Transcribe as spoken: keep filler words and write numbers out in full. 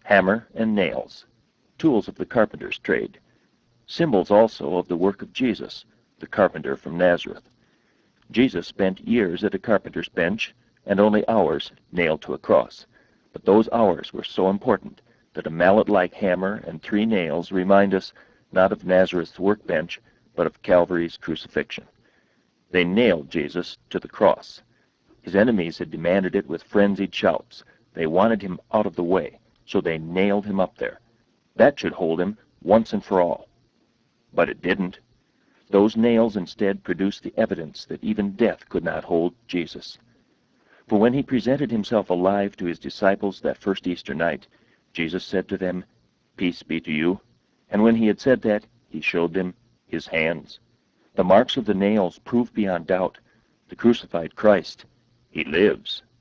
hammer and nails, tools of the carpenter's trade, symbols also of the work of Jesus, the carpenter from Nazareth. Jesus spent years at a carpenter's bench, and only hours nailed to a cross. But those hours were so important that a mallet-like hammer and three nails remind us not of Nazareth's workbench, but of Calvary's crucifixion. They nailed Jesus to the cross. His enemies had demanded it with frenzied shouts. They wanted him out of the way, so they nailed him up there. That should hold him once and for all. But it didn't. Those nails instead produced the evidence that even death could not hold Jesus. For when he presented himself alive to his disciples that first Easter night, Jesus said to them, "Peace be to you." And when he had said that, he showed them his hands. The marks of the nails proved beyond doubt the crucified Christ. He lives.